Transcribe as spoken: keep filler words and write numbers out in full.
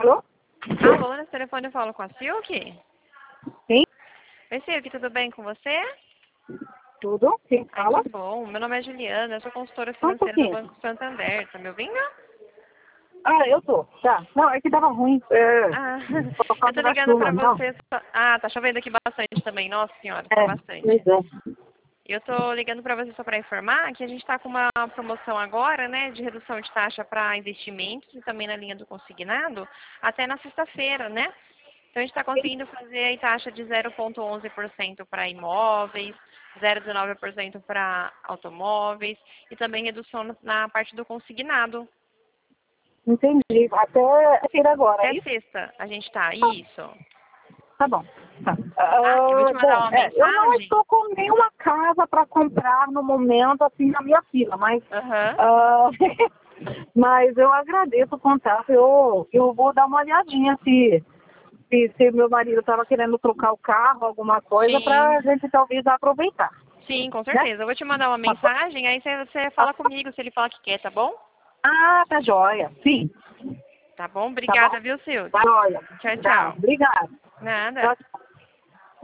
Alô? Alô, nesse telefone eu falo com a Silke? Sim, Oi, Silke, tudo bem com você? tudo. Quem Ai, fala? que bom. Meu nome é Juliana, eu sou consultora Só um financeira do pouquinho. Banco Santander. Tá me ouvindo? Ah, eu tô. Tá. Não, é que tava ruim. É, Ah, por eu tô causa da ligando chuva, pra não. você. só- Ah, tá chovendo aqui bastante também. Nossa senhora, tá É, bastante. pois é. Eu tô ligando pra você só pra informar que a gente tá com uma promoção agora, né, de redução de taxa para investimentos e também na linha do consignado, até na sexta-feira, né? Então, a gente está conseguindo fazer aí taxa de zero vírgula onze por cento para imóveis, zero vírgula dezenove por cento para automóveis e também redução na na parte do consignado. Entendi. Até feira agora, é Até isso? sexta a gente está, isso. Tá bom. Tá. Tá? Eu vou Ah, te mandar bom, uma é, eu não mensagem. estou com nenhuma casa para comprar no momento, assim, na minha fila, mas, Aham. ah, mas eu agradeço o contato. Eu, eu vou dar uma olhadinha se, se, se meu marido estava querendo trocar o carro, alguma coisa, para Sim, a gente talvez aproveitar, sim, com né? certeza. Eu vou te mandar uma Tá bom? mensagem, aí você, você fala comigo se ele falar que quer, tá bom? Ah, tá joia. Sim, Tá bom? tá bom? Obrigada, viu, Tá Silvia? joia. Tchau, Tá, tchau. obrigado. Nada. Tchau,